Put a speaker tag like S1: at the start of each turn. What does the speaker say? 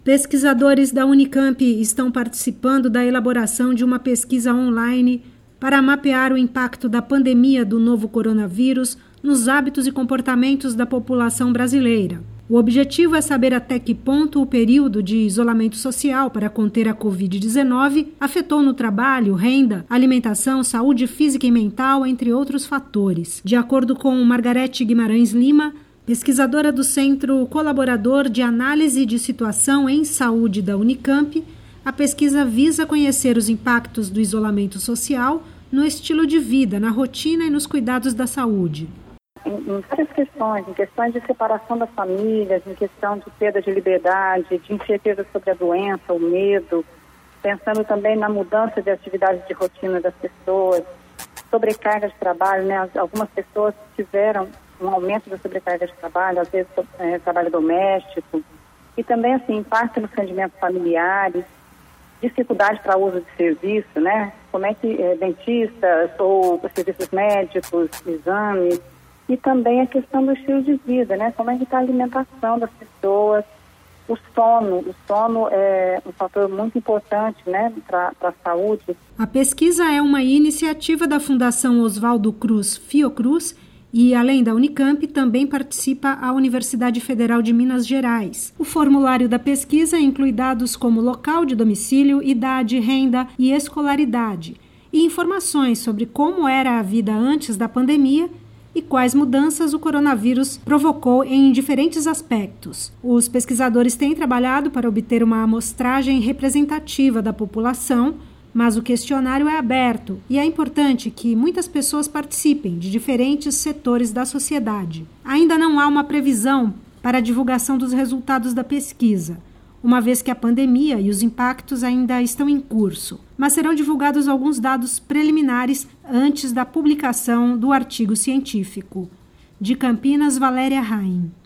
S1: Pesquisadores da Unicamp estão participando da elaboração de uma pesquisa online para mapear o impacto da pandemia do novo coronavírus nos hábitos e comportamentos da população brasileira. O objetivo é saber até que ponto o período de isolamento social para conter a Covid-19 afetou no trabalho, renda, alimentação, saúde física e mental, entre outros fatores. De acordo com Margarete Guimarães Lima, pesquisadora do Centro Colaborador de Análise de Situação em Saúde da Unicamp, a pesquisa visa conhecer os impactos do isolamento social no estilo de vida, na rotina e nos cuidados da saúde.
S2: Em várias questões, em questões de separação das famílias, em questão de perda de liberdade, de incerteza sobre a doença, o medo, pensando também na mudança de atividades de rotina das pessoas, sobrecarga de trabalho, né? Algumas pessoas tiveram um aumento da sobrecarga de trabalho, às vezes trabalho doméstico, e também assim, impacto nos rendimentos familiares, dificuldade para o uso de serviço, né? Como é que dentistas ou serviços médicos, exames, e também a questão do estilo de vida, né? Como é que está a alimentação das pessoas, o sono é um fator muito importante, né, para a saúde.
S1: A pesquisa é uma iniciativa da Fundação Oswaldo Cruz Fiocruz e, além da Unicamp, também participa a Universidade Federal de Minas Gerais. O formulário da pesquisa inclui dados como local de domicílio, idade, renda e escolaridade, e informações sobre como era a vida antes da pandemia e quais mudanças o coronavírus provocou em diferentes aspectos. Os pesquisadores têm trabalhado para obter uma amostragem representativa da população, mas o questionário é aberto e é importante que muitas pessoas participem de diferentes setores da sociedade. Ainda não há uma previsão para a divulgação dos resultados da pesquisa, uma vez que a pandemia e os impactos ainda estão em curso, mas serão divulgados alguns dados preliminares antes da publicação do artigo científico. De Campinas, Valéria Raim.